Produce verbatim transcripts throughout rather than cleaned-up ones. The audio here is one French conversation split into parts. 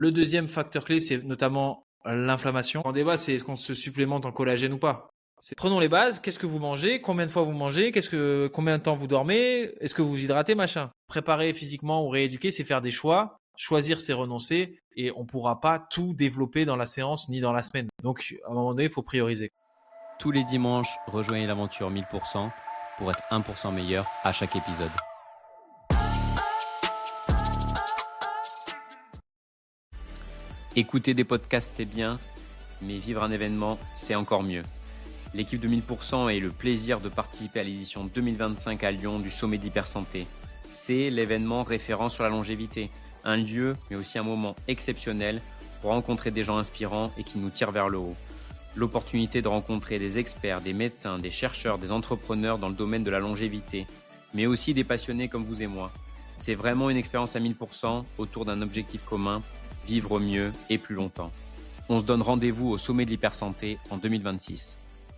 Le deuxième facteur clé, c'est notamment l'inflammation. En débat, c'est est-ce qu'on se supplémente en collagène ou pas. C'est, prenons les bases. Qu'est-ce que vous mangez? Combien de fois vous mangez? Qu'est-ce que, combien de temps vous dormez? Est-ce que vous vous hydratez, machin? Préparer physiquement ou rééduquer, c'est faire des choix. Choisir, c'est renoncer. Et on pourra pas tout développer dans la séance ni dans la semaine. Donc, à un moment donné, il faut prioriser. Tous les dimanches, rejoignez l'aventure mille pour cent pour être un pour cent meilleur à chaque épisode. Écouter des podcasts, c'est bien, mais vivre un événement, c'est encore mieux. L'équipe de mille pour cent a eu le plaisir de participer à l'édition deux mille vingt-cinq à Lyon du Sommet d'Hypersanté. C'est l'événement référent sur la longévité, un lieu, mais aussi un moment exceptionnel pour rencontrer des gens inspirants et qui nous tirent vers le haut. L'opportunité de rencontrer des experts, des médecins, des chercheurs, des entrepreneurs dans le domaine de la longévité, mais aussi des passionnés comme vous et moi. C'est vraiment une expérience à mille pour cent autour d'un objectif commun, vivre mieux et plus longtemps. On se donne rendez-vous au Sommet de l'Hypersanté en deux mille vingt-six.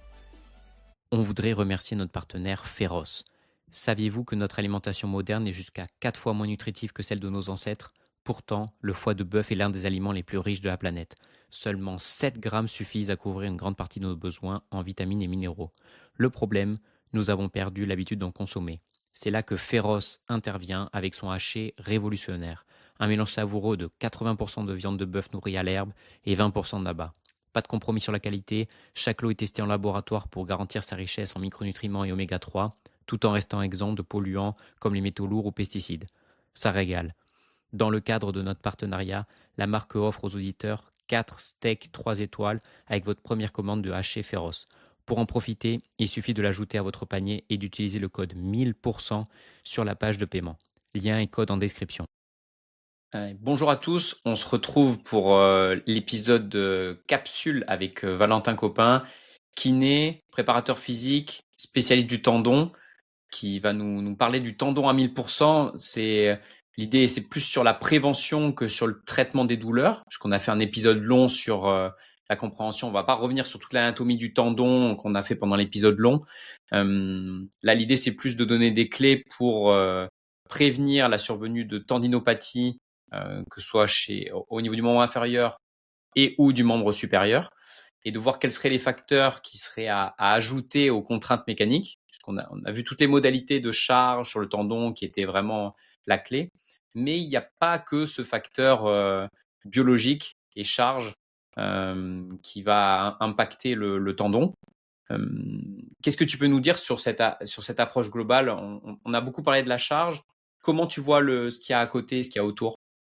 On voudrait remercier notre partenaire Pharos. Saviez-vous que notre alimentation moderne est jusqu'à quatre fois moins nutritive que celle de nos ancêtres ? Pourtant, le foie de bœuf est l'un des aliments les plus riches de la planète. Seulement sept grammes suffisent à couvrir une grande partie de nos besoins en vitamines et minéraux. Le problème, nous avons perdu l'habitude d'en consommer. C'est là que Pharos intervient avec son haché révolutionnaire. Un mélange savoureux de quatre-vingts pour cent de viande de bœuf nourrie à l'herbe et vingt pour cent d'abat. Pas de compromis sur la qualité, chaque lot est testé en laboratoire pour garantir sa richesse en micronutriments et oméga trois, tout en restant exempt de polluants comme les métaux lourds ou pesticides. Ça régale. Dans le cadre de notre partenariat, la marque offre aux auditeurs quatre steaks trois étoiles avec votre première commande de haché Pharos. Pour en profiter, il suffit de l'ajouter à votre panier et d'utiliser le code mille pour cent sur la page de paiement. Lien et code en description. Euh, bonjour à tous, on se retrouve pour euh, l'épisode de Capsule avec euh, Valentin Copin, kiné, préparateur physique, spécialiste du tendon, qui va nous, nous parler du tendon à mille pour cent. C'est, l'idée, c'est plus sur la prévention que sur le traitement des douleurs, parce qu'on a fait un épisode long sur euh, la compréhension. On va pas revenir sur toute l'anatomie du tendon qu'on a fait pendant l'épisode long. Euh, là, l'idée, c'est plus de donner des clés pour euh, prévenir la survenue de tendinopathie, Euh, que ce soit chez, au niveau du membre inférieur et ou du membre supérieur, et de voir quels seraient les facteurs qui seraient à, à ajouter aux contraintes mécaniques, puisqu'on a, on a vu toutes les modalités de charge sur le tendon qui étaient vraiment la clé, mais il n'y a pas que ce facteur euh, biologique et charge euh, qui va impacter le, le tendon. Euh, qu'est-ce que tu peux nous dire sur cette, sur cette approche globale? on, on a beaucoup parlé de la charge. Comment tu vois le, ce qu'il y a à côté, ce qu'il y a autour?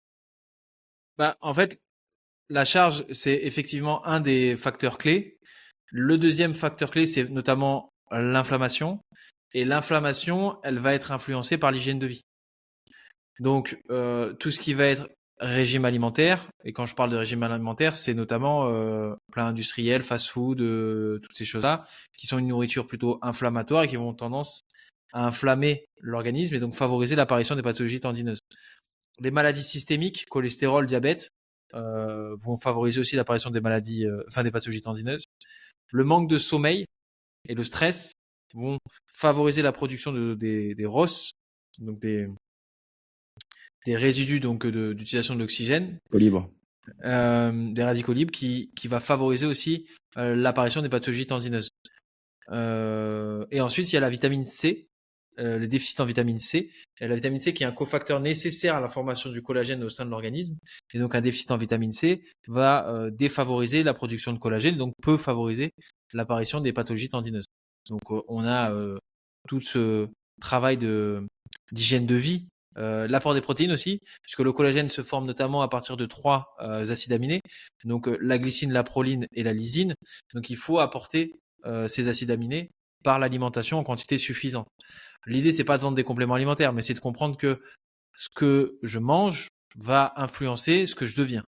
Bah, en fait, la charge, c'est effectivement un des facteurs clés. Le deuxième facteur clé, c'est notamment l'inflammation. Et l'inflammation, elle va être influencée par l'hygiène de vie. Donc, euh, tout ce qui va être régime alimentaire, et quand je parle de régime alimentaire, c'est notamment euh, plat industriel, fast-food, euh, toutes ces choses-là, qui sont une nourriture plutôt inflammatoire et qui vont tendance à inflammer l'organisme et donc favoriser l'apparition des pathologies tendineuses. Les maladies systémiques, cholestérol, diabète, euh, vont favoriser aussi l'apparition des maladies, euh, enfin des pathologies tendineuses. Le manque de sommeil et le stress vont favoriser la production de, des, des R O S, donc des, des résidus donc de, d'utilisation de l'oxygène, Libre. euh, des radicaux libres, qui, qui va favoriser aussi euh, l'apparition des pathologies tendineuses. Euh, et ensuite, il y a la vitamine C, euh, les déficits en vitamine C. Et la vitamine C qui est un cofacteur nécessaire à la formation du collagène au sein de l'organisme. Et donc, un déficit en vitamine C va euh, défavoriser la production de collagène, donc peut favoriser l'apparition des pathologies tendineuses. Donc, euh, on a euh, tout ce travail de d'hygiène de vie, euh, l'apport des protéines aussi, puisque le collagène se forme notamment à partir de trois euh, acides aminés, donc euh, la glycine, la proline et la lysine. Donc, il faut apporter euh, ces acides aminés par l'alimentation en quantité suffisante. L'idée, c'est pas de vendre des compléments alimentaires, mais c'est de comprendre que ce que je mange va influencer ce que je deviens.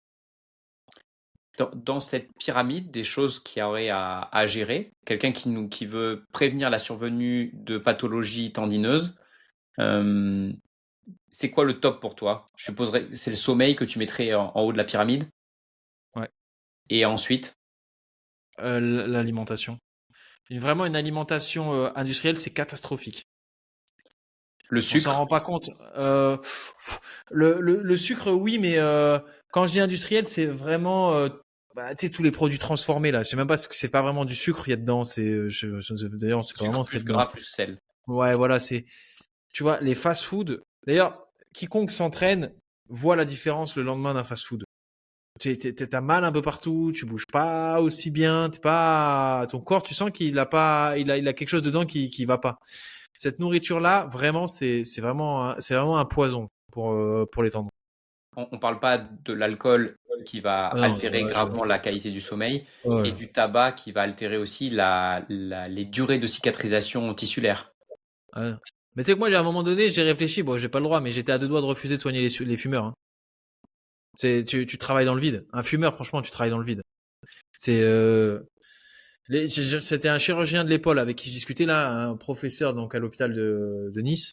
Dans, dans cette pyramide des choses qu'il y aurait à, à gérer, quelqu'un qui, nous, qui veut prévenir la survenue de pathologies tendineuses, euh, c'est quoi le top pour toi? Je supposerais c'est le sommeil que tu mettrais en, en haut de la pyramide. Ouais. Et ensuite euh, l'alimentation. Une, vraiment une alimentation euh, industrielle, c'est catastrophique. Le sucre. On s'en rend pas compte. Euh, le, le, le sucre, oui, mais euh, quand je dis industriel, c'est vraiment euh, bah, tu sais tous les produits transformés là. Je sais même pas ce que c'est pas vraiment du sucre il y a dedans. C'est je, je, d'ailleurs c'est pas Sucre vraiment ce qu'il y plus a dedans. gras plus sel. Ouais, voilà, c'est tu vois les fast-food. D'ailleurs, quiconque s'entraîne voit la différence le lendemain d'un fast-food. T'es, t'es, t'as mal un peu partout, tu bouges pas aussi bien, t'es pas, ton corps, tu sens qu'il a pas, il a, il a quelque chose dedans qui, qui va pas. Cette nourriture-là, vraiment, c'est, c'est vraiment, un, c'est vraiment un poison pour, euh, pour les tendons. On ne parle pas de l'alcool qui va Ah non, altérer ouais, gravement je... la qualité du sommeil ouais. et du tabac qui va altérer aussi la, la, les durées de cicatrisation tissulaire. Ouais. Mais tu sais que moi, à un moment donné, j'ai réfléchi, bon, j'ai pas le droit, mais j'étais à deux doigts de refuser de soigner les, les fumeurs. Hein. C'est, tu, tu travailles dans le vide. Un fumeur, franchement, tu travailles dans le vide. C'est, euh, les, c'était un chirurgien de l'épaule avec qui je discutais là, un professeur donc à l'hôpital de, de Nice,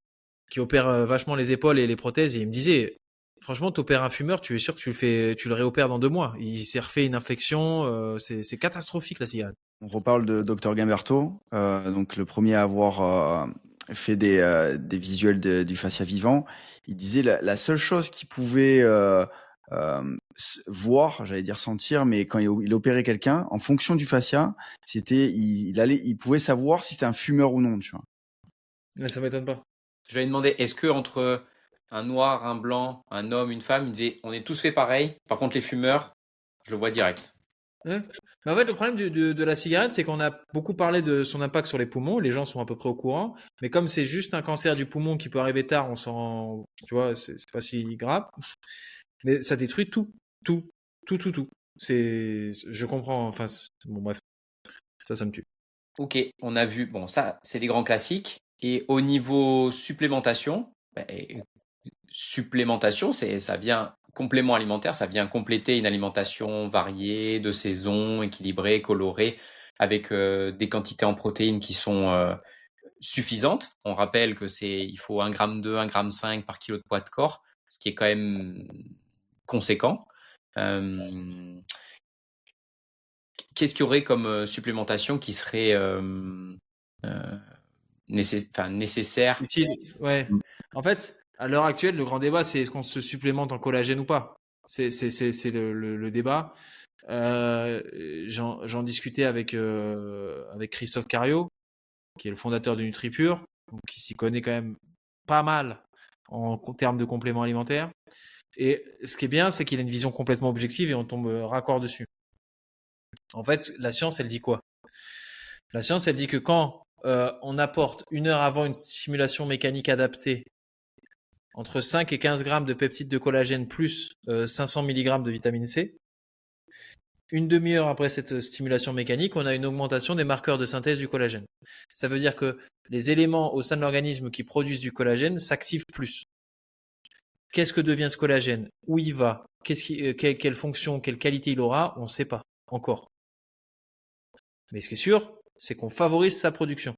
qui opère vachement les épaules et les prothèses, et il me disait, franchement, t'opères un fumeur, tu es sûr que tu le fais, tu le réopères dans deux mois. Il s'est refait une infection, euh, c'est, c'est catastrophique la cigarette. On reparle de docteur Gamberto, euh, donc le premier à avoir euh, fait des, euh, des visuels de, du fascia vivant. Il disait la, la seule chose qu'il pouvait euh, euh, voir, j'allais dire sentir, mais quand il, il opérait quelqu'un, en fonction du fascia, c'était, il, il allait, il pouvait savoir si c'était un fumeur ou non, tu vois. Mais ça m'étonne pas. Je lui ai demandé, est-ce que entre un noir, un blanc, un homme, une femme, il disait, on est tous fait pareil. Par contre, les fumeurs, je le vois direct. Ouais. Mais en fait, le problème du, de, de la cigarette, c'est qu'on a beaucoup parlé de son impact sur les poumons. Les gens sont à peu près au courant. Mais comme c'est juste un cancer du poumon qui peut arriver tard, on s'en, tu vois, c'est, c'est pas si grave. Mais ça détruit tout, tout, tout, tout, tout. C'est, je comprends. Enfin, c'est, bon, bref, ça, ça me tue. Ok, on a vu, bon, ça, c'est des grands classiques. Et au niveau supplémentation, bah, supplémentation, c'est, ça vient complément alimentaire, ça vient compléter une alimentation variée, de saison, équilibrée, colorée, avec euh, des quantités en protéines qui sont euh, suffisantes. On rappelle que c'est, il faut un gramme deux, un gramme cinq par kilo de poids de corps, ce qui est quand même conséquent. Euh, qu'est-ce qu'il y aurait comme euh, supplémentation qui serait euh, euh, nécess- enfin, nécessaire? Utile. Ouais. En fait, à l'heure actuelle, le grand débat, c'est est-ce qu'on se supplémente en collagène ou pas. C'est, c'est, c'est, c'est le, le, le débat. Euh, j'en, j'en discutais avec euh, avec Christophe Cario, qui est le fondateur de NutriPure, donc qui s'y connaît quand même pas mal en, en termes de compléments alimentaires. Et ce qui est bien, c'est qu'il a une vision complètement objective et on tombe raccord dessus. En fait, la science, elle dit quoi? La science, elle dit que quand euh, on apporte une heure avant une stimulation mécanique adaptée entre cinq et quinze grammes de peptides de collagène plus euh, cinq cents milligrammes de vitamine C, une demi-heure après cette stimulation mécanique, on a une augmentation des marqueurs de synthèse du collagène. Ça veut dire que les éléments au sein de l'organisme qui produisent du collagène s'activent plus. Qu'est-ce que devient ce collagène? Où il va? Qu'est-ce qui, euh, quelle, quelle fonction, quelle qualité il aura? On ne sait pas encore. Mais ce qui est sûr, c'est qu'on favorise sa production.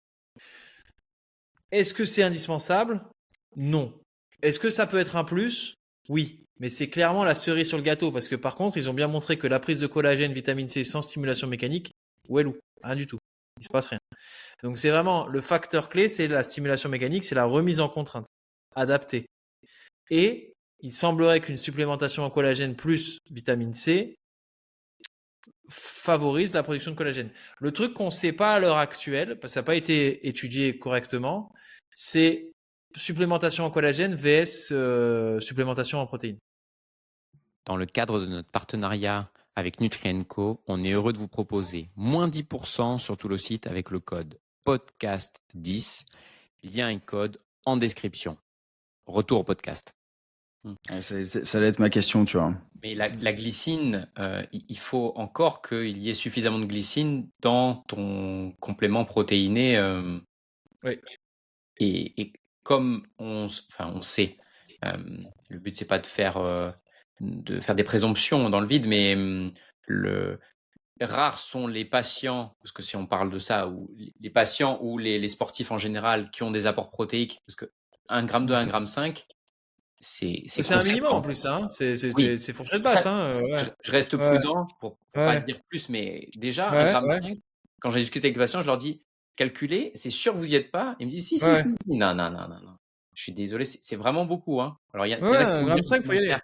Est-ce que c'est indispensable? Non. Est-ce que ça peut être un plus? Oui. Mais c'est clairement la cerise sur le gâteau parce que par contre, ils ont bien montré que la prise de collagène, vitamine C sans stimulation mécanique, well, rien du tout. Il se passe rien. Donc c'est vraiment le facteur clé, c'est la stimulation mécanique, c'est la remise en contrainte adaptée. Et il semblerait qu'une supplémentation en collagène plus vitamine C favorise la production de collagène. Le truc qu'on ne sait pas à l'heure actuelle, parce que ça n'a pas été étudié correctement, c'est supplémentation en collagène vs euh, supplémentation en protéines. Dans le cadre de notre partenariat avec Nutri&Co, on est heureux de vous proposer moins dix pour cent sur tout le site avec le code podcast dix. Il y a un code en description. Retour au podcast. Ouais, ça, ça allait être ma question, tu vois. Mais la, la glycine, euh, il faut encore qu'il y ait suffisamment de glycine dans ton complément protéiné. Euh, oui. Et, et comme on, enfin, on sait, euh, le but c'est pas de faire, euh, de faire des présomptions dans le vide, mais euh, le, rares sont les patients, parce que si on parle de ça, ou les patients ou les, les sportifs en général qui ont des apports protéiques, parce que un gramme deux, un gramme cinq, c'est c'est C'est un minimum en plus, hein. C'est c'est oui. c'est fourchette basse, ça, hein. Ouais. Je, je reste ouais. prudent pour, pour ouais. pas dire plus, mais déjà ouais, un gramme ouais. cinq. Quand j'ai discuté avec les patients, je leur dis calculez, c'est sûr que vous y êtes pas. Ils me disent si si, ouais. si, si. Non non non non non. Je suis désolé, c'est, c'est vraiment beaucoup, hein. Alors il y a, ouais, y en a qui un gramme cinq, faut y aller.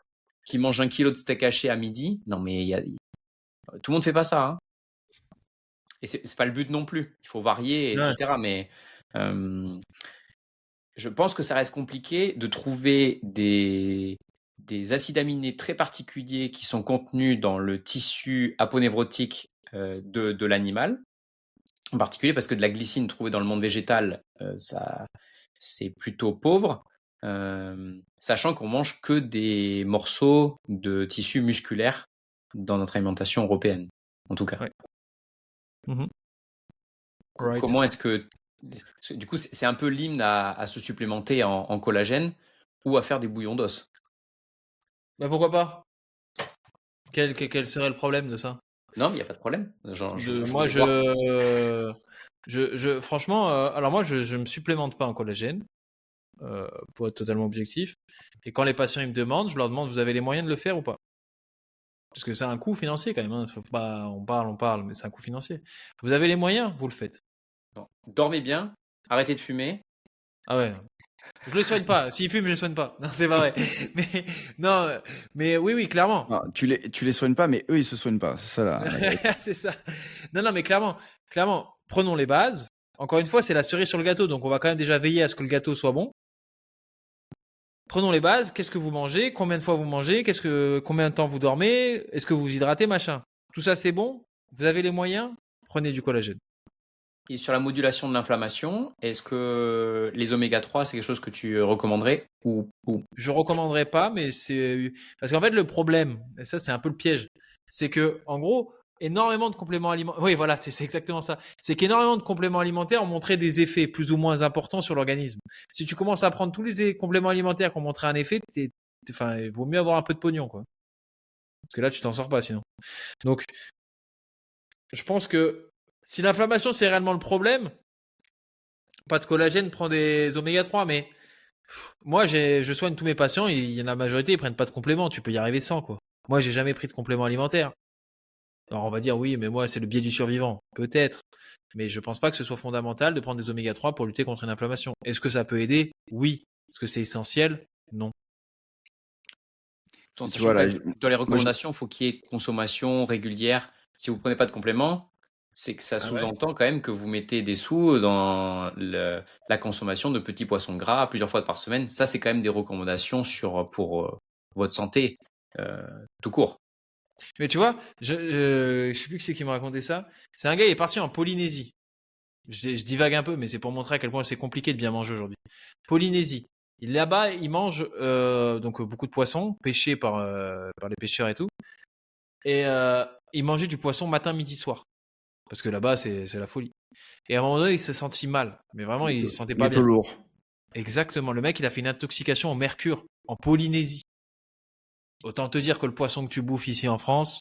qui mange un kilo de steak haché à midi. Non, mais y a, y... tout le monde fait pas ça. Hein. Et c'est, c'est pas le but non plus. Il faut varier, et cetera. Ouais. Mais euh, je pense que ça reste compliqué de trouver des, des acides aminés très particuliers qui sont contenus dans le tissu aponévrotique euh, de, de l'animal. En particulier parce que de la glycine trouvée dans le monde végétal, euh, ça, c'est plutôt pauvre. Euh, sachant qu'on mange que des morceaux de tissu musculaire dans notre alimentation européenne, en tout cas. Ouais. Mm-hmm. Right. Comment est-ce que... Du coup, c'est un peu l'hymne à, à se supplémenter en, en collagène ou à faire des bouillons d'os. Bah pourquoi pas? Quel, quel, quel serait le problème de ça? Non, mais il n'y a pas de problème. Genre, de, je, moi, je, euh, je, je, franchement, euh, alors moi, je, je me supplémente pas en collagène, euh, pour être totalement objectif. Et quand les patients ils me demandent, je leur demande, vous avez les moyens de le faire ou pas? Parce que c'est un coût financier quand même. Hein. Faut pas, on parle, on parle, mais c'est un coût financier. Vous avez les moyens, vous le faites. Bon. Dormez bien, arrêtez de fumer. Ah ouais. Je le soigne pas. S'il fume, je le soigne pas. Non, c'est pas vrai. mais non, mais oui, oui, clairement. Non, tu les, tu les soignes pas, mais eux, ils se soignent pas. C'est ça là. c'est ça. Non, non, mais clairement, clairement, prenons les bases. Encore une fois, c'est la cerise sur le gâteau, donc on va quand même déjà veiller à ce que le gâteau soit bon. Prenons les bases. Qu'est-ce que vous mangez? Combien de fois vous mangez? Qu'est-ce que, combien de temps vous dormez? Est-ce que vous vous hydratez, machin? Tout ça, c'est bon. Vous avez les moyens. Prenez du collagène. Et sur la modulation de l'inflammation, est-ce que les oméga trois, c'est quelque chose que tu recommanderais ou, ou... Je recommanderais pas, mais c'est parce qu'en fait le problème, et ça c'est un peu le piège, c'est que en gros énormément de compléments alimentaires, oui voilà c'est exactement ça, c'est qu'énormément de compléments alimentaires ont montré des effets plus ou moins importants sur l'organisme. Si tu commences à prendre tous les compléments alimentaires qui ont montré un effet, t'es, t'es, enfin il vaut mieux avoir un peu de pognon quoi, parce que là tu t'en sors pas sinon. Donc je pense que si l'inflammation c'est réellement le problème, pas de collagène, prends des oméga trois, mais moi, j'ai, je soigne tous mes patients, il y en a la majorité, ils prennent pas de compléments, tu peux y arriver sans, quoi. Moi, j'ai jamais pris de complément alimentaire. Alors, on va dire, oui, mais moi, c'est le biais du survivant. Peut-être. Mais je pense pas que ce soit fondamental de prendre des oméga trois pour lutter contre une inflammation. Est-ce que ça peut aider? Oui. Est-ce que c'est essentiel? Non. Dans, tu vois, là, dans les recommandations, il je... faut qu'il y ait consommation régulière. Si vous prenez pas de compléments, c'est que ça ah sous-entend ouais. quand même que vous mettez des sous dans le, la consommation de petits poissons gras plusieurs fois par semaine. Ça, c'est quand même des recommandations sur, pour euh, votre santé euh, tout court. Mais tu vois, je, je, je sais plus qui c'est qui m'a raconté ça. C'est un gars, il est parti en Polynésie. Je, je divague un peu, mais c'est pour montrer à quel point c'est compliqué de bien manger aujourd'hui. Polynésie. Là-bas, ils mangent euh, donc beaucoup de poissons pêchés par, euh, par les pêcheurs et tout. Et euh, ils mangeaient du poisson matin, midi, soir. Parce que là-bas, c'est, c'est la folie. Et à un moment donné, il s'est senti mal. Mais vraiment, il ne se sentait pas bien. Lourd. Exactement. Le mec, il a fait une intoxication au mercure en Polynésie. Autant te dire que le poisson que tu bouffes ici en France,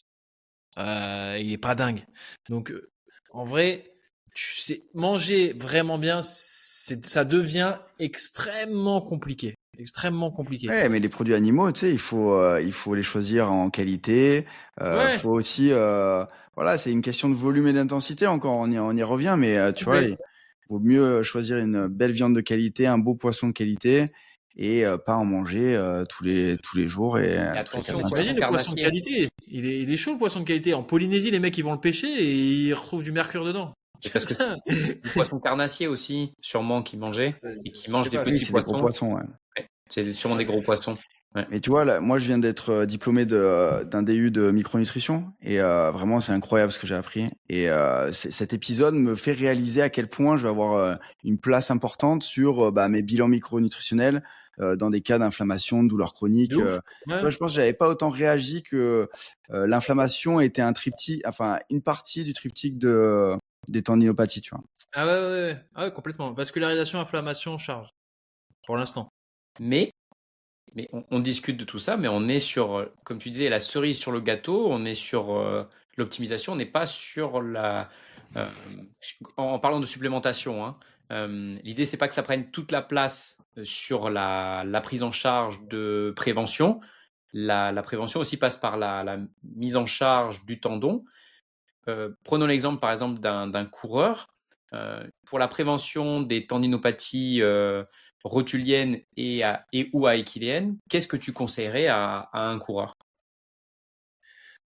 euh, il est pas dingue. Donc, euh, en vrai, c'est, manger vraiment bien, c'est, ça devient extrêmement compliqué. Extrêmement compliqué. Ouais, mais les produits animaux, tu sais, il faut, euh, il faut les choisir en qualité. Euh, ouais. Faut aussi... Euh... Voilà, c'est une question de volume et d'intensité encore, on y, on y revient, mais euh, tu okay. vois, il vaut mieux choisir une belle viande de qualité, un beau poisson de qualité, et euh, pas en manger euh, tous les tous les jours. Et, et attention, imagine le poisson de qualité, il est, il est chaud le poisson de qualité. En Polynésie, les mecs ils vont le pêcher et ils retrouvent du mercure dedans. Et parce que le poisson carnassier aussi, sûrement qui mangeait et qui mange des pas, petits oui, poissons. Des gros poissons, ouais. Ouais, c'est sûrement des gros poissons. Ouais. Mais tu vois, là, moi, je viens d'être euh, diplômé de, euh, d'un D U de micronutrition et euh, vraiment, c'est incroyable ce que j'ai appris. Et euh, cet épisode me fait réaliser à quel point je vais avoir euh, une place importante sur euh, bah, mes bilans micronutritionnels euh, dans des cas d'inflammation, de douleurs chroniques. Euh, ouais. Tu vois, je pense que j'avais pas autant réagi que euh, l'inflammation était un triptyque, enfin une partie du triptyque de des tendinopathies, tu vois. Ah ouais, ouais, ouais, ah ouais, complètement. Vascularisation, inflammation, charge. Pour l'instant. Mais Mais on, on discute de tout ça, mais on est sur, comme tu disais, la cerise sur le gâteau, on est sur euh, l'optimisation, on n'est pas sur la... Euh, en, en parlant de supplémentation, hein, euh, l'idée, c'est pas que ça prenne toute la place sur la, la prise en charge de prévention. La, la prévention aussi passe par la, la mise en charge du tendon. Euh, prenons l'exemple, par exemple, d'un, d'un coureur. Euh, pour la prévention des tendinopathies euh, rotulienne et, à, et ou à équilienne, qu'est-ce que tu conseillerais à, à un coureur?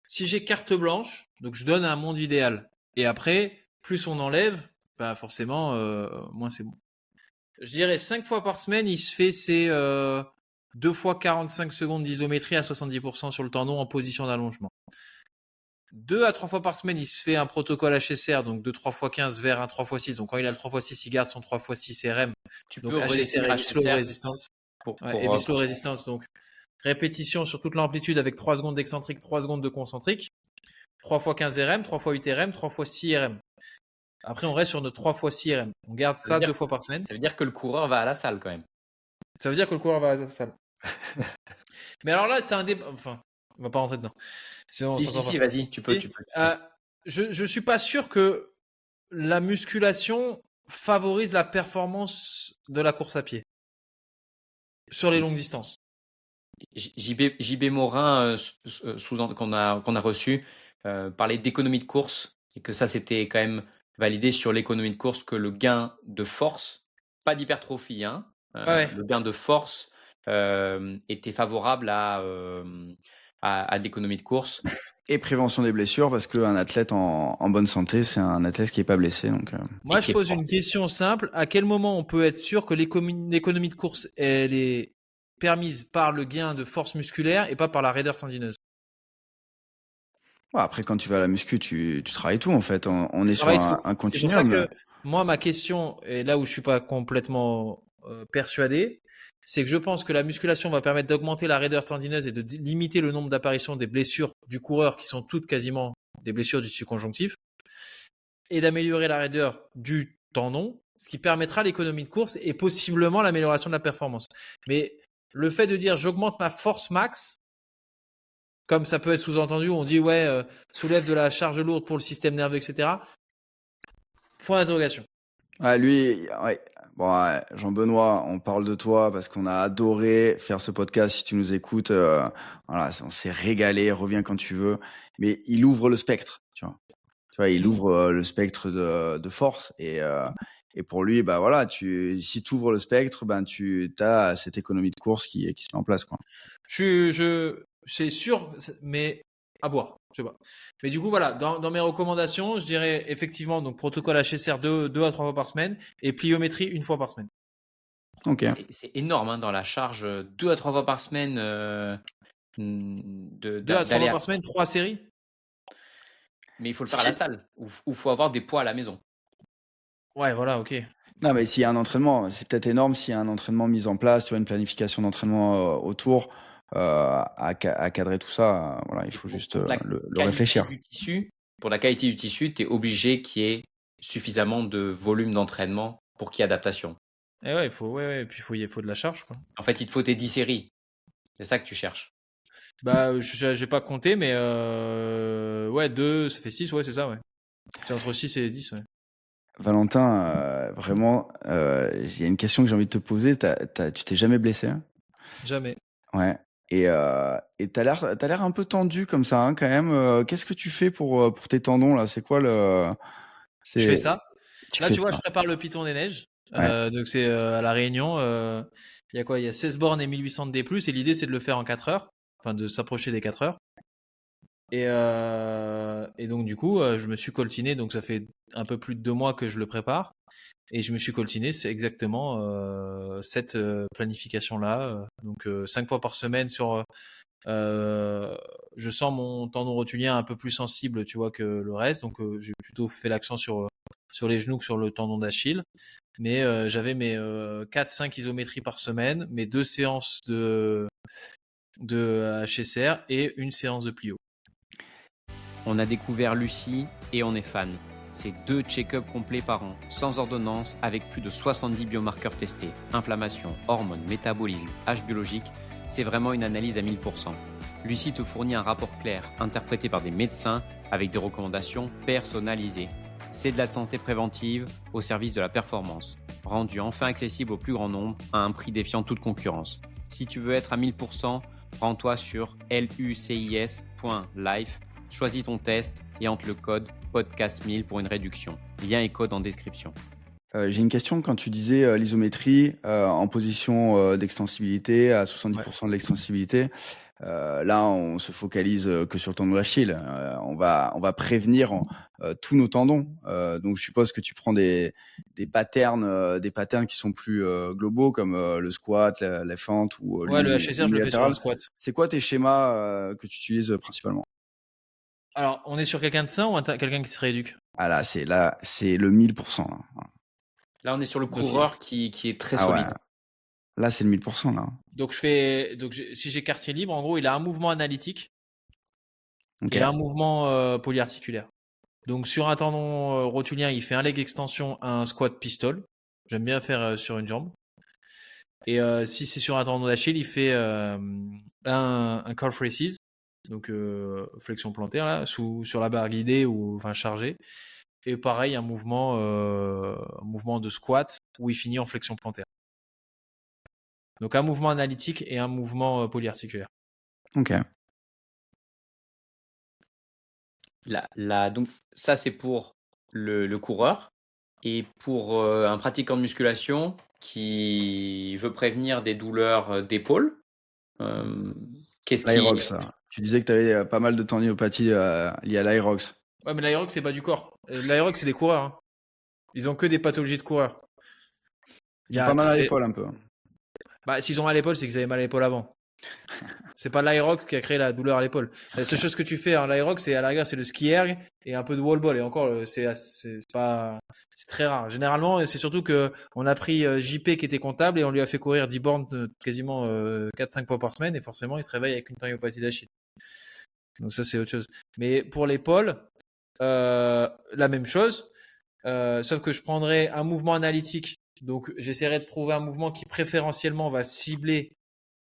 si j'ai carte blanche, donc je donne un monde idéal. Et après, plus on enlève, bah forcément, euh, moins c'est bon. Je dirais cinq fois par semaine, il se fait ses euh, deux fois quarante-cinq secondes d'isométrie à soixante-dix pour cent sur le tendon en position d'allongement. Deux à trois fois par semaine, il se fait un protocole H S R, donc de trois fois quinze vers un trois fois six. Donc quand il a le trois fois six, il garde son trois fois six R M. Tu donc peux H S R et slow H S R resistance. pour, Ouais, pour, heavy euh, slow pour- resistance, donc répétition sur toute l'amplitude avec trois secondes d'excentrique, trois secondes de concentrique. trois fois quinze R M, trois fois huit R M, trois fois six R M. Après, on reste sur notre trois fois six R M. On garde Ça ça veut dire- deux fois par semaine. Ça veut dire que le coureur va à la salle quand même. Ça veut dire que le coureur va à la salle. Mais alors là, c'est un débat. Enfin, on va pas rentrer dedans. Sinon, on Si, s'en si, sort si, pas. vas-y, tu peux. Et, Tu peux. euh, je, je suis pas sûr que la musculation favorise la performance de la course à pied sur les longues distances. J- JB, JB Morin, euh, sous- euh, sous, qu'on a, qu'on a reçu, euh, parlait d'économie de course et que ça, c'était quand même validé sur l'économie de course que le gain de force, pas d'hypertrophie, hein, euh, Ouais. le gain de force euh, était favorable à, euh, à, à l'économie de course. Et prévention des blessures, parce qu'un athlète en, en bonne santé, c'est un athlète qui n'est pas blessé. Donc, euh... Moi, Et je qui est pose fort. une question simple. À quel moment on peut être sûr que l'économie l'économie de course, elle est permise par le gain de force musculaire et pas par la raideur tendineuse? ouais, après, quand tu vas à la muscu, tu, tu travailles tout en fait. On, on est sur Travaille un, tout. un C'est pour ça continuum. que moi, ma question, et là où je suis pas complètement euh, persuadé, c'est que je pense que la musculation va permettre d'augmenter la raideur tendineuse et de d- limiter le nombre d'apparitions des blessures du coureur, qui sont toutes quasiment des blessures du tissu conjonctif, et d'améliorer la raideur du tendon, ce qui permettra l'économie de course et possiblement l'amélioration de la performance. Mais le fait de dire j'augmente ma force max, comme ça peut être sous-entendu, on dit ouais, euh, soulève de la charge lourde pour le système nerveux, et cetera. Point d'interrogation. Ouais, lui, ouais. Bon, ouais, Jean-Benoît, on parle de toi parce qu'on a adoré faire ce podcast. Si tu nous écoutes, euh, voilà, on s'est régalé. Reviens quand tu veux. Mais il ouvre le spectre, tu vois. Tu vois, il ouvre euh, le spectre de, de force et euh, et pour lui, bah voilà, tu si tu ouvres le spectre, ben tu as cette économie de course qui qui se met en place, quoi. Je, je, c'est sûr, mais à voir. Je sais pas. Mais du coup, voilà, dans, dans mes recommandations, je dirais effectivement donc protocole H S R deux, deux à trois fois par semaine et pliométrie une fois par semaine. Ok. C'est, c'est énorme hein, dans la charge, euh, deux à trois fois par semaine euh, de, Deux à trois d'aller fois à- par semaine, trois séries. Mais il faut le faire à la salle ou il faut avoir des poids à la maison. Ouais, voilà, ok. Non, mais s'il y a un entraînement, c'est peut-être énorme s'il y a un entraînement mis en place, tu vois, une planification d'entraînement euh, autour, euh, à, ca- à cadrer tout ça. euh, voilà, il faut Pour- juste pour euh, la le, le qualité réfléchir. du tissu, pour la qualité du tissu, tu es obligé qu'il y ait suffisamment de volume d'entraînement pour qu'il y ait adaptation. Et ouais, il faut, ouais, ouais, et puis il faut, il faut de la charge, quoi. En fait, il te faut tes dix séries. C'est ça que tu cherches. Bah, je- j'ai pas compté, mais euh, ouais, deux, ça fait six, ouais, c'est ça, ouais. C'est entre six et dix, ouais. Valentin, euh, vraiment, euh, il y a une question que j'ai envie de te poser. T'as, t'as, tu t'es jamais blessé, hein? Jamais. Ouais. Et euh, et t'as l'air, t'as l'air un peu tendu comme ça, hein, quand même. Euh, qu'est-ce que tu fais pour euh, pour tes tendons là? C'est quoi le? C'est. Je fais ça. Tu Là, fais tu vois, ça. je prépare le Python des Neiges. Ouais. Euh, donc c'est euh, à la Réunion. euh, Il y a quoi? Il y a seize bornes et mille huit cents de D plus, et l'idée c'est de le faire en quatre heures, enfin de s'approcher des quatre heures. Et, euh, et donc du coup, euh, je me suis coltiné. Donc ça fait un peu plus de deux mois que je le prépare, et je me suis coltiné. C'est exactement euh, cette euh, planification-là. euh, donc euh, cinq fois par semaine sur. Euh, je sens mon tendon rotulien un peu plus sensible, tu vois, que le reste. Donc euh, j'ai plutôt fait l'accent sur sur les genoux que sur le tendon d'Achille. Mais euh, j'avais mes euh, quatre cinq isométries par semaine, mes deux séances de de H S R et une séance de plio. On a découvert Lucie et on est fan. C'est deux check-ups complets par an, sans ordonnance, avec plus de soixante-dix biomarqueurs testés. Inflammation, hormones, métabolisme, âge biologique, c'est vraiment une analyse à mille pour cent. Lucie te fournit un rapport clair, interprété par des médecins, avec des recommandations personnalisées. C'est de la santé préventive au service de la performance, rendu enfin accessible au plus grand nombre à un prix défiant toute concurrence. Si tu veux être à mille pour cent, rends-toi sur lucis point life, choisis ton test et entre le code podcast mille pour une réduction. Lien et code en description. Euh, j'ai une question. Quand tu disais euh, l'isométrie euh, en position euh, d'extensibilité à soixante-dix pour cent de l'extensibilité, Euh, là, on se focalise euh, que sur le tendon d'Achille. Euh, on va, on va prévenir en, euh, tous nos tendons. Euh, donc, je suppose que tu prends des, des patterns, euh, des patterns qui sont plus euh, globaux, comme euh, le squat, la, la fente ou euh, Ouais, le H S R, je le fais sur le squat. C'est quoi tes schémas euh, que tu utilises principalement? Alors, on est sur quelqu'un de sain ou un ta- quelqu'un qui se rééduque? Ah là, c'est là, c'est le mille pour cent. Là, Là, on est sur le Donc, coureur qui, qui est très ah solide. ouais. Là, c'est le mille pour cent là. Donc je fais, donc je- si j'ai quartier libre, en gros, il a un mouvement analytique Ok. et un mouvement euh, polyarticulaire. Donc sur un tendon euh, rotulien, il fait un leg extension, un squat pistol. J'aime bien faire euh, sur une jambe. Et euh, si c'est sur un tendon d'Achille, il fait euh, un, un calf raises, donc euh, flexion plantaire là, sous sur la barre guidée ou enfin chargée. Et pareil, un mouvement, euh, un mouvement de squat où il finit en flexion plantaire. Donc un mouvement analytique et un mouvement euh, polyarticulaire. Ok. Là, là, donc, ça, c'est pour le, le coureur. Et pour euh, un pratiquant de musculation qui veut prévenir des douleurs euh, d'épaule, euh, qu'est-ce qui... L'Aerox, là. Tu disais que tu avais pas mal de tendinopathie euh, liées à l'Aerox. Ouais, mais l'aérox, c'est pas du corps. L'aérox, c'est des coureurs. Hein. Ils ont que des pathologies de coureurs. Ils ont pas mal à l'épaule un peu. Bah, s'ils ont mal à l'épaule, c'est qu'ils avaient mal à l'épaule avant. C'est pas l'aérox qui a créé la douleur à l'épaule. La seule chose que tu fais, hein, l'aérox, c'est à la rigueur, c'est le ski erg et un peu de wall ball. Et encore, c'est, c'est, c'est pas, c'est très rare. Généralement, c'est surtout que on a pris J P qui était comptable et on lui a fait courir dix bornes euh, quasiment euh, quatre cinq fois par semaine et forcément, il se réveille avec une tendinopathie d'Achille. Donc ça, c'est autre chose. Mais pour l'épaule, euh, la même chose. Euh, sauf que je prendrais un mouvement analytique. Donc, j'essaierai de trouver un mouvement qui préférentiellement va cibler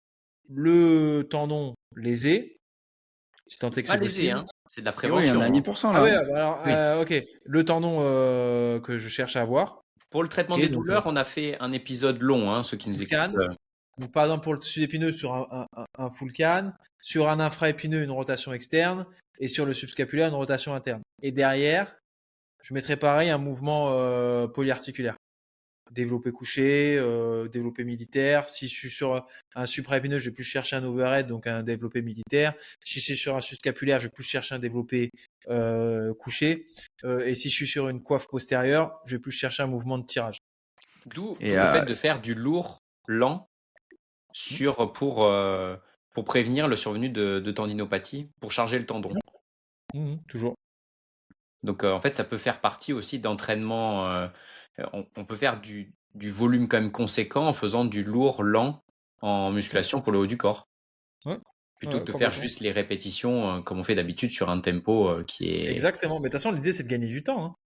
le tendon lésé. Si tant est que Pas c'est lésé, possible. hein. C'est de la Oui, prévention. il y en a hein. mille pour cent là. Ah ouais, alors, Oui. euh, ok. Le tendon euh, que je cherche à avoir. Pour le traitement Ok, des donc, douleurs, on a fait un épisode long, hein, ceux qui nous full écoutent. can. Donc, par exemple, pour le sud-épineux, sur un, un, un full can. Sur un infra-épineux, une rotation externe. Et sur le subscapulaire, une rotation interne. Et derrière, je mettrai pareil un mouvement euh, polyarticulaire. Développé couché, euh, développé militaire. Si je suis sur un supraépineux, je vais plus chercher un overhead, donc un développé militaire. Si je suis sur un subscapulaire, je vais plus chercher un développé euh, couché. Euh, et si je suis sur une coiffe postérieure, je vais plus chercher un mouvement de tirage. D'où, Et d'où le euh, fait de faire du lourd lent sur, pour, euh, pour prévenir le survenu de, de tendinopathie, pour charger le tendon. Mmh, toujours. Donc euh, en fait, ça peut faire partie aussi d'entraînement. euh, on, on peut faire du, du volume quand même conséquent en faisant du lourd lent en musculation pour le haut du corps. Ouais. Plutôt Ouais, que de faire complètement. juste les répétitions euh, comme on fait d'habitude sur un tempo euh, qui est... Exactement. Mais de toute façon, l'idée, c'est de gagner du temps hein,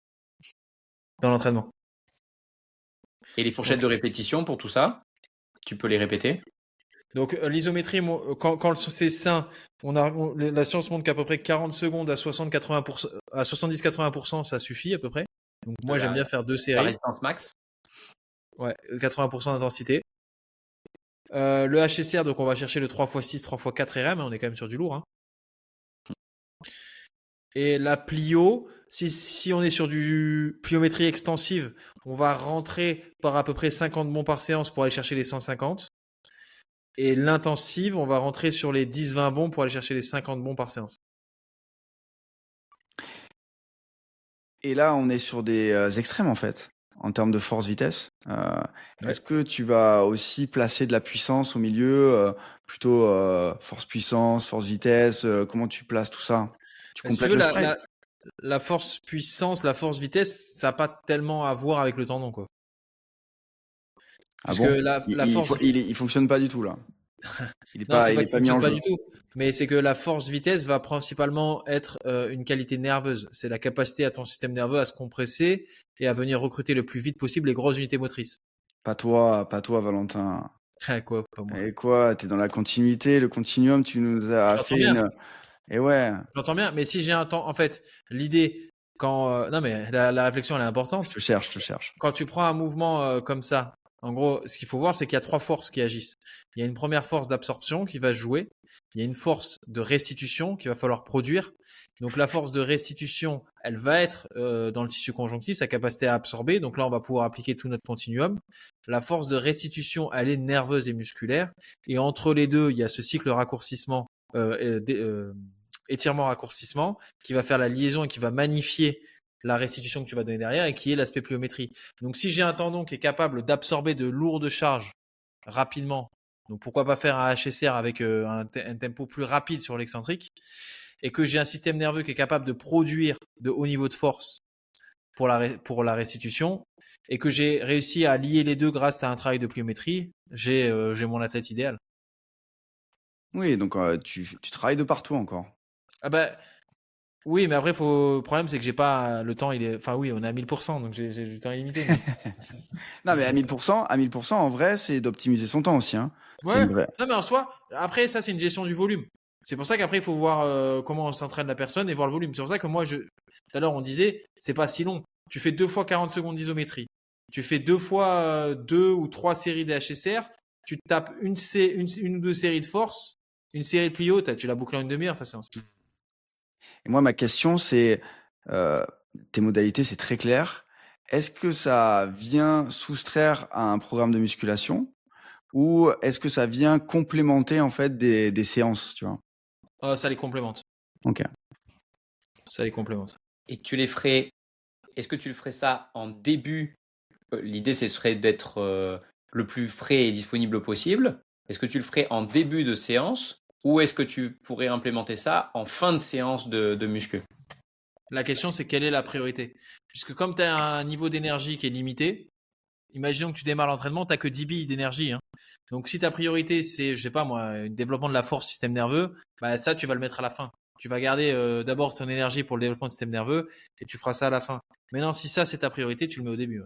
dans l'entraînement. Et les fourchettes Donc, de répétition pour tout ça, tu peux les répéter. Donc euh, l'isométrie, moi, quand, quand c'est sain, on a, on- la science montre qu'à peu près quarante secondes à soixante à quatre-vingts pour cent, à soixante-dix à quatre-vingts pour cent, ça suffit à peu près. Donc moi, De j'aime la- bien faire deux La séries. résistance max. Ouais, quatre-vingts pour cent d'intensité. Euh, le H S R, donc on va chercher le trois fois six, trois fois quatre R M, hein, on est quand même sur du lourd. Hein. Et la plio, si, si on est sur du pliométrie extensive, on va rentrer par à peu près cinquante bons par séance pour aller chercher les cent cinquante. Et l'intensive, on va rentrer sur les dix vingt bons pour aller chercher les cinquante bons par séance. Et là, on est sur des euh, extrêmes en fait, en termes de force-vitesse. Euh, Ouais. Est-ce que tu vas aussi placer de la puissance au milieu, euh, plutôt euh, force-puissance, force-vitesse, euh, comment tu places tout ça? Tu Bah, si tu complètes veux, le la, spread? la, la force puissance, la force vitesse, ça n'a pas tellement à voir avec le tendon, quoi. Ah Puisque bon? la, Il, la il, force, fo- il, est- il fonctionne pas du tout là. Il est non, pas, c'est il pas est qu'il pas mis fonctionne en pas jeu. du tout, mais c'est que la force vitesse va principalement être euh, une qualité nerveuse. C'est la capacité à ton système nerveux à se compresser et à venir recruter le plus vite possible les grosses unités motrices. Pas toi, pas toi, Valentin. Ah, quoi, pas moi. Et quoi? T'es dans la continuité, le continuum. Tu nous as J'entends fait bien. une. Et ouais, J'entends bien, mais si j'ai un temps, en fait, l'idée, quand, euh, non, mais la, la réflexion, elle est importante. je te cherche, je te cherche. Quand tu prends un mouvement euh, comme ça, En gros, ce qu'il faut voir, c'est qu'il y a trois forces qui agissent. Il y a une première force d'absorption qui va se jouer. Il y a une force de restitution qu'il va falloir produire. Donc la force de restitution, elle va être euh, dans le tissu conjonctif, sa capacité à absorber. Donc là, on va pouvoir appliquer tout notre continuum. La force de restitution, elle est nerveuse et musculaire. Et entre les deux, il y a ce cycle raccourcissement, euh, euh, étirement-raccourcissement, qui va faire la liaison et qui va magnifier la restitution que tu vas donner derrière et qui est l'aspect pliométrie. Donc, si j'ai un tendon qui est capable d'absorber de lourdes charges rapidement, donc pourquoi pas faire un H S R avec euh, un, te- un tempo plus rapide sur l'excentrique, et que j'ai un système nerveux qui est capable de produire de haut niveau de force pour la, ré- pour la restitution, et que j'ai réussi à lier les deux grâce à un travail de pliométrie, j'ai euh, j'ai mon athlète idéal. Oui, donc euh, tu, tu travailles de partout encore. Ah bah, oui, mais après, faut... le problème, c'est que j'ai pas le temps. Il est, enfin, oui, on est à mille pour cent, donc j'ai j'ai du temps illimité. Mais... Non, mais à mille pour cent, à mille pour cent, en vrai, c'est d'optimiser son temps aussi. Hein. C'est Ouais. une vraie. Non, mais en soi, après, ça, c'est une gestion du volume. C'est pour ça qu'après, il faut voir euh, comment s'entraîne la personne et voir le volume. C'est pour ça que moi, je... tout à l'heure, on disait, c'est pas si long. Tu fais deux fois quarante secondes d'isométrie. Tu fais deux fois euh, deux ou trois séries de H S R. Tu te tapes une, sé... une... une ou deux séries de force, une série de plio. Tu la boucles en une demi-heure, ta séance. Et moi, ma question, c'est, euh, tes modalités, c'est très clair. Est-ce que ça vient soustraire à un programme de musculation ou est-ce que ça vient complémenter en fait des, des séances, tu vois? Euh, ça les complémente. Ok. Ça les complémente. Et tu les ferais, est-ce que tu le ferais ça en début? Euh, L'idée, ce serait d'être euh, le plus frais et disponible possible. Est-ce que tu le ferais en début de séance ou est-ce que tu pourrais implémenter ça en fin de séance de, de muscu? La question, c'est quelle est la priorité? Puisque comme tu as un niveau d'énergie qui est limité, imaginons que tu démarres l'entraînement, tu n'as que dix billes d'énergie. Hein. Donc si ta priorité, c'est, je sais pas moi, un développement de la force système nerveux, bah ça, tu vas le mettre à la fin. Tu vas garder euh, d'abord ton énergie pour le développement du système nerveux et tu feras ça à la fin. Maintenant, si ça, c'est ta priorité, tu le mets au début. Ouais.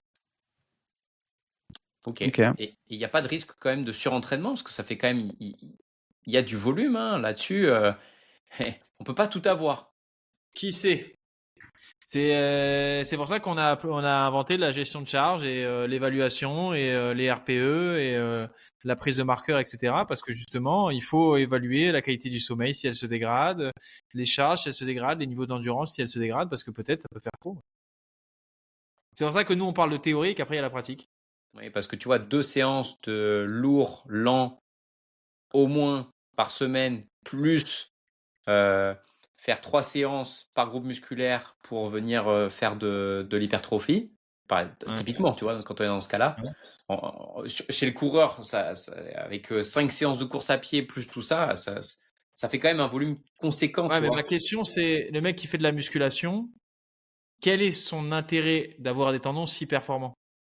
Ok. Ok. Et il n'y a pas de risque quand même de surentraînement parce que ça fait quand même, il il y a du volume hein, là-dessus. Euh, on peut pas tout avoir. Qui sait? C'est euh, c'est pour ça qu'on a on a inventé la gestion de charge et euh, l'évaluation et euh, les R P E et euh, la prise de marqueurs, et cetera. Parce que justement, il faut évaluer la qualité du sommeil si elle se dégrade, les charges si elles se dégradent, les niveaux d'endurance si elles se dégradent, parce que peut-être ça peut faire trop. C'est pour ça que nous on parle de théorie et qu'après il y a la pratique. Oui, parce que tu vois, deux séances de lourd, lent, au moins par semaine, plus euh, faire trois séances par groupe musculaire pour venir euh, faire de, de l'hypertrophie. Par- Ouais. Typiquement, tu vois, quand on est dans ce cas-là, Ouais. en- en- chez le coureur, ça, ça- avec euh, cinq séances de course à pied plus tout ça, ça, ça fait quand même un volume conséquent. Ouais, Tu mais vois. ma question c'est le mec qui fait de la musculation, quel est son intérêt d'avoir des tendons si performants?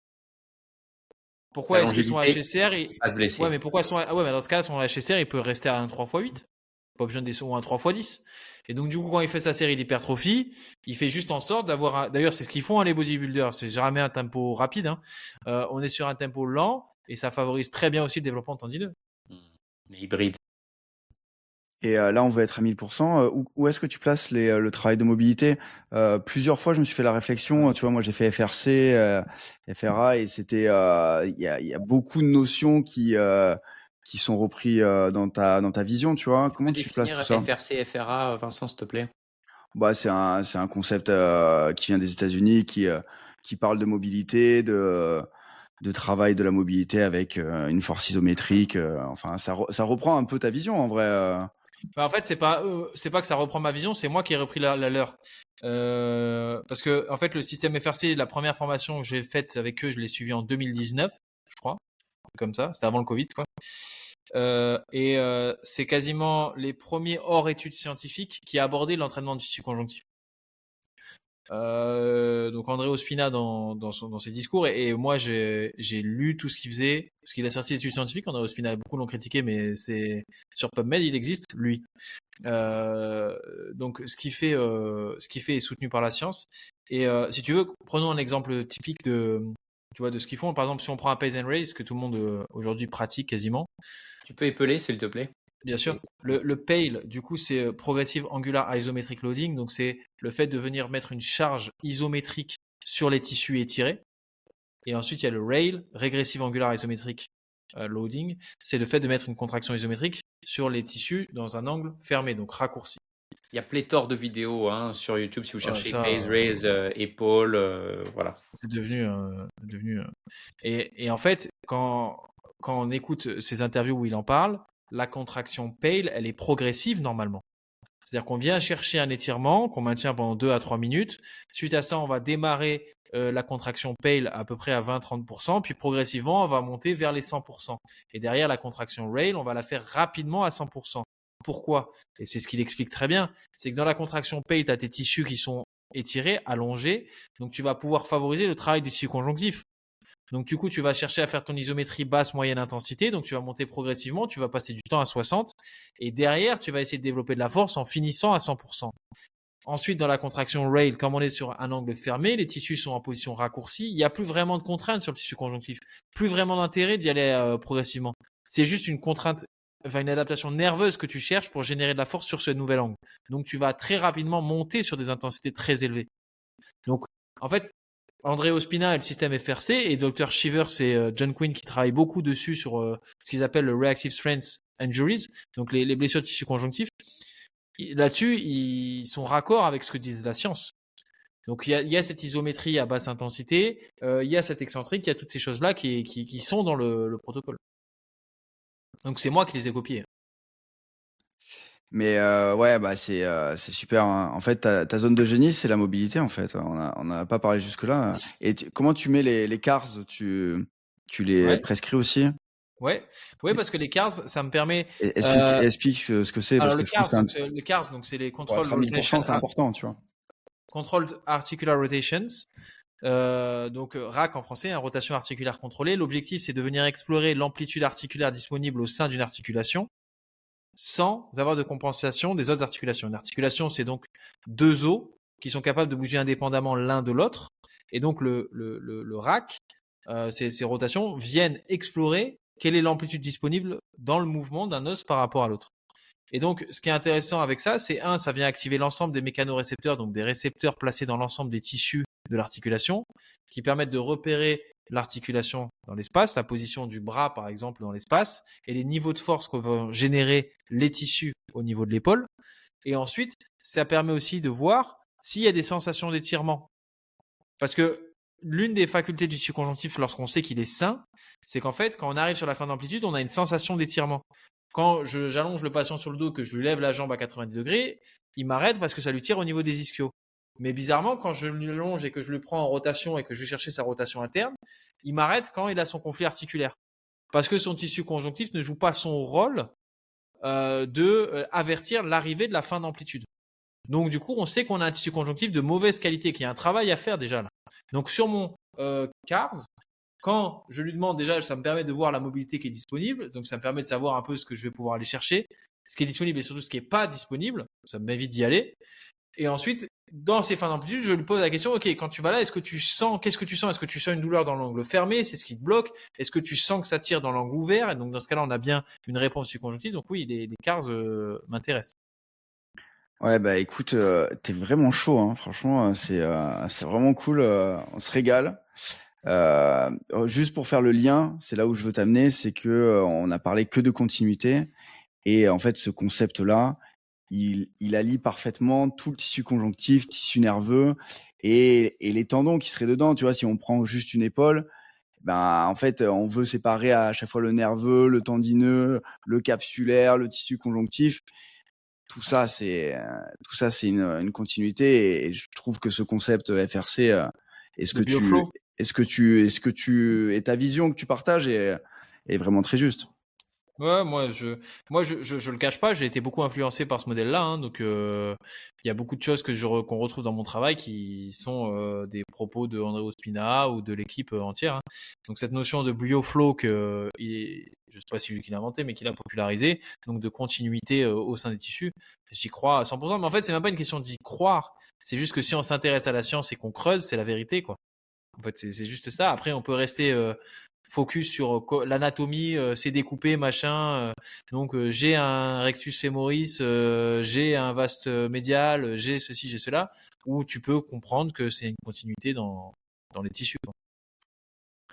Pourquoi La est-ce que son longévité, H S R il... à se blesser. Ouais, mais pourquoi son ah ouais, mais dans ce cas son H S R il peut rester à un trois fois huit. Pas besoin des ou un trois fois dix. Et donc du coup quand il fait sa série d'hypertrophie, il fait juste en sorte d'avoir un... d'ailleurs c'est ce qu'ils font hein, les bodybuilders, c'est jamais un tempo rapide hein. Euh, on est sur un tempo lent et ça favorise très bien aussi le développement tendineux. Mais hybride. Et euh, là, on veut être à mille pour cent. Euh, où où est-ce que tu places les, euh, le travail de mobilité? Euh, plusieurs fois, je me suis fait la réflexion. Tu vois, moi, j'ai fait F R C, euh, F R A, et c'était, euh, il y a, il y a beaucoup de notions qui euh, qui sont repris euh, dans ta dans ta vision. Tu vois, comment tu places tout ça? F R C, F R A, Vincent, s'il te plaît. Bah, c'est un c'est un concept euh, qui vient des États-Unis, qui euh, qui parle de mobilité, de de travail de la mobilité avec euh, une force isométrique. Euh, enfin, ça re- ça reprend un peu ta vision en vrai. Euh. Bah, en fait, c'est pas euh, c'est pas que ça reprend ma vision, c'est moi qui ai repris la, la leur. Euh, parce que en fait, le système F R C, la première formation que j'ai faite avec eux, je l'ai suivi en deux mille dix-neuf, je crois, comme ça. C'était avant le Covid, quoi. Euh, et euh, c'est quasiment les premiers hors études scientifiques qui abordaient l'entraînement du tissu conjonctif. Euh, donc André Ospina dans, dans, son, dans ses discours et, et moi j'ai, j'ai lu tout ce qu'il faisait parce qu'il a sorti d'études scientifiques. André Ospina, beaucoup l'ont critiqué, mais c'est sur PubMed il existe lui. Euh, donc ce qu'il fait, euh, ce qu'il fait est soutenu par la science. Et euh, si tu veux, prenons un exemple typique de, tu vois, de ce qu'ils font. Par exemple, si on prend un pace and raise que tout le monde euh, aujourd'hui pratique quasiment. Tu peux épeler, s'il te plaît. Bien sûr. Le, le P A I L, du coup, c'est Progressive Angular Isometric Loading. Donc, c'est le fait de venir mettre une charge isométrique sur les tissus étirés. Et ensuite, il y a le R A I L, Regressive Angular Isometric euh, Loading. C'est le fait de mettre une contraction isométrique sur les tissus dans un angle fermé, donc raccourci. Il y a pléthore de vidéos hein, sur YouTube si vous cherchez ça, face raise, euh, épaule, euh, voilà. C'est devenu, euh, devenu. Euh... Et, et en fait, quand quand on écoute ces interviews où il en parle, la contraction P A I L, elle est progressive normalement. C'est-à-dire qu'on vient chercher un étirement qu'on maintient pendant deux à trois minutes. Suite à ça, on va démarrer euh, la contraction P A I L à peu près à vingt à trente pour cent, puis progressivement, on va monter vers les cent pour cent. Et derrière la contraction R A I L, on va la faire rapidement à cent pour cent. Pourquoi? Et c'est ce qu'il explique très bien, c'est que dans la contraction P A I L, tu as tes tissus qui sont étirés, allongés, donc tu vas pouvoir favoriser le travail du tissu conjonctif. Donc du coup, tu vas chercher à faire ton isométrie basse, moyenne intensité, donc tu vas monter progressivement, tu vas passer du temps à soixante, et derrière, tu vas essayer de développer de la force en finissant à cent pour cent. Ensuite, dans la contraction R A I L, comme on est sur un angle fermé, les tissus sont en position raccourcie, il n'y a plus vraiment de contrainte sur le tissu conjonctif, plus vraiment d'intérêt d'y aller euh, progressivement. C'est juste une contrainte, enfin une adaptation nerveuse que tu cherches pour générer de la force sur ce nouvel angle. Donc tu vas très rapidement monter sur des intensités très élevées. Donc en fait, André Ospina et le système F R C et docteur Shivers et euh, John Quinn qui travaillent beaucoup dessus sur euh, ce qu'ils appellent le Reactive Strength Injuries, donc les, les blessures de tissu conjonctif. Là-dessus, ils sont raccords avec ce que dit la science. Donc il y a, il y a cette isométrie à basse intensité, euh, il y a cette excentrique, il y a toutes ces choses-là qui, qui, qui sont dans le, le protocole. Donc c'est moi qui les ai copiées. Mais euh, ouais, bah c'est euh, c'est super. Hein. En fait, ta, ta zone de génie, c'est la mobilité. En fait, on a on a pas parlé jusque là. Et tu, comment tu mets les les C A R S? Tu tu les Ouais. prescris aussi? Ouais, ouais, parce que les C A R S, ça me permet. Et explique euh, explique ce que c'est parce alors que le je C A R pense S, que donc, c'est un... c'est- les C A R S, donc c'est les control trente mille pour cent, rotation, c'est important, tu vois. controlled articular rotations. Euh, donc R A C en français, hein, rotation articulaire contrôlée. L'objectif, c'est de venir explorer l'amplitude articulaire disponible au sein d'une articulation sans avoir de compensation des autres articulations. Une articulation, c'est donc deux os qui sont capables de bouger indépendamment l'un de l'autre. Et donc le, le, le, le R A C, euh, ces, ces rotations viennent explorer quelle est l'amplitude disponible dans le mouvement d'un os par rapport à l'autre. Et donc, ce qui est intéressant avec ça, c'est un, ça vient activer l'ensemble des mécanorécepteurs, donc des récepteurs placés dans l'ensemble des tissus de l'articulation, qui permettent de repérer l'articulation dans l'espace, la position du bras par exemple dans l'espace, et les niveaux de force que vont générer les tissus au niveau de l'épaule. Et ensuite, ça permet aussi de voir s'il y a des sensations d'étirement. Parce que l'une des facultés du tissu conjonctif lorsqu'on sait qu'il est sain, c'est qu'en fait, quand on arrive sur la fin d'amplitude, on a une sensation d'étirement. Quand je, j'allonge le patient sur le dos, que je lui lève la jambe à quatre-vingt-dix degrés, il m'arrête parce que ça lui tire au niveau des ischios. Mais bizarrement, quand je lui allonge et que je le prends en rotation et que je vais chercher sa rotation interne, il m'arrête quand il a son conflit articulaire. Parce que son tissu conjonctif ne joue pas son rôle euh, de euh, avertir l'arrivée de la fin d'amplitude. Donc du coup, on sait qu'on a un tissu conjonctif de mauvaise qualité, qu'il y a un travail à faire déjà là. Donc sur mon euh, C A R S, quand je lui demande déjà, ça me permet de voir la mobilité qui est disponible, donc ça me permet de savoir un peu ce que je vais pouvoir aller chercher, ce qui est disponible et surtout ce qui n'est pas disponible, ça m'évite d'y aller. Et ensuite, dans ces fins d'amplitude, je lui pose la question, ok, quand tu vas là, est-ce que tu sens, qu'est-ce que tu sens? Est-ce que tu sens une douleur dans l'angle fermé? C'est ce qui te bloque? Est-ce que tu sens que ça tire dans l'angle ouvert? Et donc dans ce cas-là, on a bien une réponse du conjonctif. Donc oui, les, les C A R S euh, m'intéressent. Ouais, bah écoute, euh, t'es vraiment chaud, hein. Franchement, c'est euh, c'est vraiment cool. Euh, on se régale. Euh, juste pour faire le lien, c'est là où je veux t'amener, c'est que euh, on a parlé que de continuité et en fait, ce concept-là, il, il allie parfaitement tout le tissu conjonctif, tissu nerveux et, et les tendons qui seraient dedans. Tu vois, si on prend juste une épaule, ben en fait, on veut séparer à chaque fois le nerveux, le tendineux, le capsulaire, le tissu conjonctif. Tout ça, c'est tout ça, c'est une, une continuité et je trouve que ce concept F R C, euh, est-ce que Le tu, bioflow. est-ce que tu, est-ce que tu, et ta vision que tu partages est, est vraiment très juste. Ouais, moi je, moi je, je, je le cache pas, j'ai été beaucoup influencé par ce modèle-là, hein, donc euh, il y a beaucoup de choses que je re- qu'on retrouve dans mon travail qui sont euh, des propos de André Ospina ou de l'équipe euh, entière. Hein. Donc cette notion de bioflow que il est, je sais pas si lui qui l'a inventé, mais qu'il a popularisé, donc de continuité euh, au sein des tissus, j'y crois à cent pour cent. Mais en fait, c'est même pas une question d'y croire, c'est juste que si on s'intéresse à la science et qu'on creuse, c'est la vérité, quoi. En fait, c'est, c'est juste ça. Après, on peut rester euh, focus sur euh, l'anatomie, euh, c'est découpé, machin. Euh, donc euh, j'ai un rectus femoris, euh, j'ai un vaste médial, j'ai ceci, j'ai cela, où tu peux comprendre que c'est une continuité dans dans les tissus, quoi.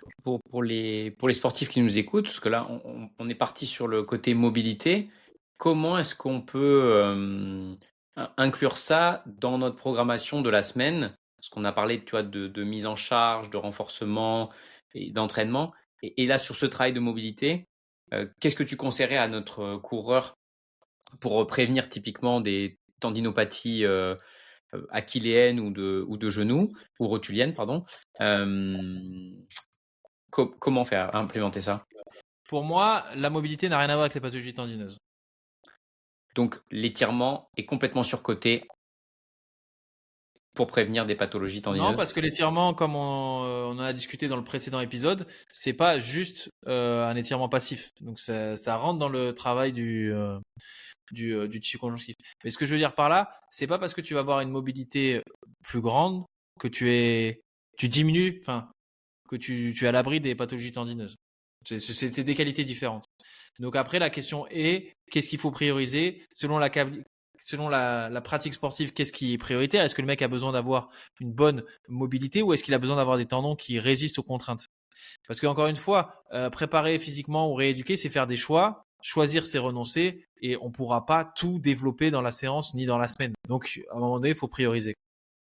pour, pour, les, pour les sportifs qui nous écoutent, parce que là, on, on est parti sur le côté mobilité, comment est-ce qu'on peut euh, inclure ça dans notre programmation de la semaine? Parce qu'on a parlé, tu vois, de, de mise en charge, de renforcement et d'entraînement. Et, et là, sur ce travail de mobilité, euh, qu'est-ce que tu conseillerais à notre coureur pour prévenir typiquement des tendinopathies euh, achilléennes ou de, ou de genoux, ou rotuliennes, pardon. Euh, co- comment faire, implémenter ça? Pour moi, la mobilité n'a rien à voir avec les pathologies tendineuses. Donc, l'étirement est complètement surcoté pour prévenir des pathologies tendineuses. Non, parce que l'étirement, comme on, euh, on en a discuté dans le précédent épisode, c'est pas juste euh, un étirement passif. Donc ça, ça rentre dans le travail du euh, du, euh, du tissu conjonctif. Mais ce que je veux dire par là, c'est pas parce que tu vas avoir une mobilité plus grande que tu es, tu diminues, enfin, que tu, tu es à l'abri des pathologies tendineuses. C'est, c'est, c'est des qualités différentes. Donc après, la question est, qu'est-ce qu'il faut prioriser selon la selon la, la pratique sportive, qu'est-ce qui est prioritaire? Est-ce que le mec a besoin d'avoir une bonne mobilité ou est-ce qu'il a besoin d'avoir des tendons qui résistent aux contraintes? Parce que encore une fois, euh, préparer physiquement ou rééduquer, c'est faire des choix. Choisir, c'est renoncer et on pourra pas tout développer dans la séance ni dans la semaine. Donc, à un moment donné, il faut prioriser.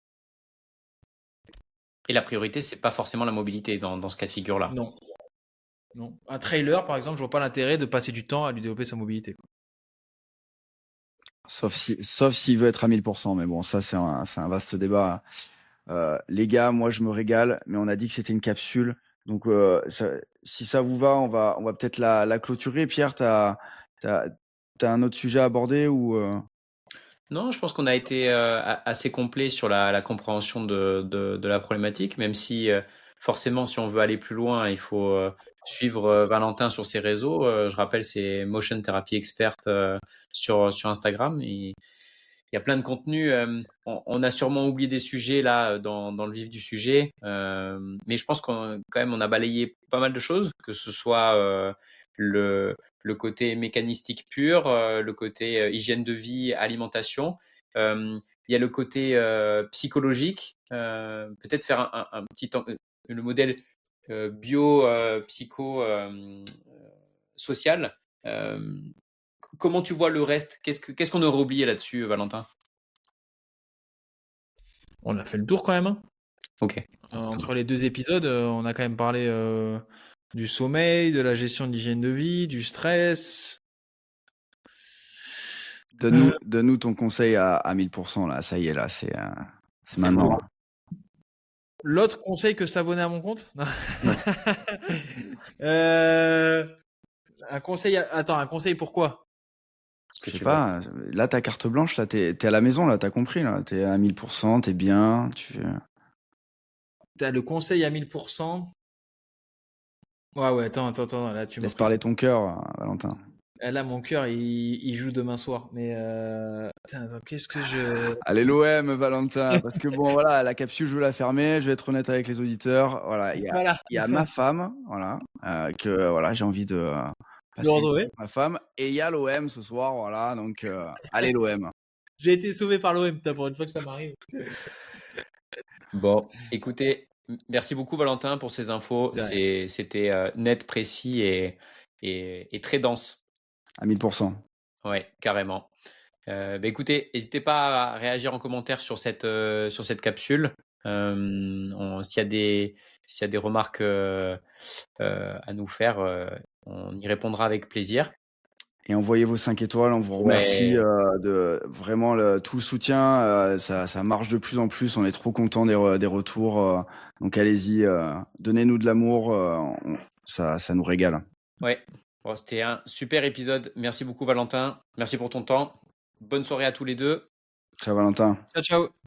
Et la priorité, c'est pas forcément la mobilité dans, dans ce cas de figure-là. Non. Non. Un trailer, par exemple, je vois pas l'intérêt de passer du temps à lui développer sa mobilité. Sauf si, sauf s'il veut être à mille pour cent. Mais bon, ça, c'est un, c'est un vaste débat. Euh, les gars, moi, je me régale, mais on a dit que c'était une capsule. Donc, euh, ça, si ça vous va, on va, on va peut-être la, la clôturer. Pierre, t'as, t'as, t'as un autre sujet à aborder ou euh... Non, je pense qu'on a été euh, assez complet sur la, la compréhension de, de, de la problématique, même si euh, forcément, si on veut aller plus loin, il faut euh, suivre euh, Valentin sur ses réseaux. Euh, je rappelle, c'est Motion Therapy Expert euh, sur, sur Instagram. Et il y a plein de contenus. Euh, on, on a sûrement oublié des sujets là dans, dans le vif du sujet, euh, mais je pense qu'on quand même on a balayé pas mal de choses, que ce soit euh, le le côté mécanistique pur, euh, le côté euh, hygiène de vie, alimentation. Euh, il y a le côté euh, psychologique, euh, peut-être faire un, un, un petit euh, le modèle euh, bio euh, psycho euh, social. Euh, comment tu vois le reste? Qu'est-ce que qu'est-ce qu'on aurait oublié là-dessus, Valentin? On a fait le tour quand même. Hein. Ok. Euh, entre les deux épisodes, euh, on a quand même parlé euh, du sommeil, de la gestion de l'hygiène de vie, du stress. Donne-nous, donne-nous ton conseil à, à mille pour cent là. Ça y est là, c'est, euh, c'est, C'est maintenant. bon. L'autre conseil que s'abonner à mon compte. euh, un conseil. À... Attends, un conseil pourquoi? Je sais pas. Là, ta carte blanche, là, t'es, t'es à la maison, là, t'as compris, là, t'es à mille pour cent, t'es bien, tu. T'as le conseil à mille pour cent. Ouais, ouais. Attends, attends, attends. Là, tu Laisse parler ton cœur, Valentin. Là, mon cœur, il, il joue demain soir. Mais euh... Putain, attends, qu'est-ce que je... Allez l'O M, Valentin. Parce que bon, voilà, la capsule, je veux la fermer. Je vais être honnête avec les auditeurs. Voilà, il y a, voilà. il y a ma femme, voilà, euh, que voilà, j'ai envie de euh, passer retrouver. ma femme. Et il y a l'O M ce soir, voilà. Donc, euh, allez l'O M. J'ai été sauvé par l'O M, pour une fois que ça m'arrive. Bon, écoutez, merci beaucoup Valentin pour ces infos. C'est, c'était euh, net, précis et, et, et très dense. À mille pour cent. Ouais, carrément. Euh, bah écoutez, n'hésitez pas à réagir en commentaire sur cette, euh, sur cette capsule. Euh, on, s'il y a des, s'il y a des remarques euh, euh, à nous faire, euh, on y répondra avec plaisir. Et envoyez vos cinq étoiles, on vous remercie ouais. euh, de vraiment le, tout le soutien. Euh, ça, ça marche de plus en plus, on est trop contents des, des retours. Euh, donc allez-y, euh, donnez-nous de l'amour, euh, on, ça, ça nous régale. Ouais, bon, c'était un super épisode. Merci beaucoup Valentin, merci pour ton temps. Bonne soirée à tous les deux. Ciao Valentin. Ciao, ciao.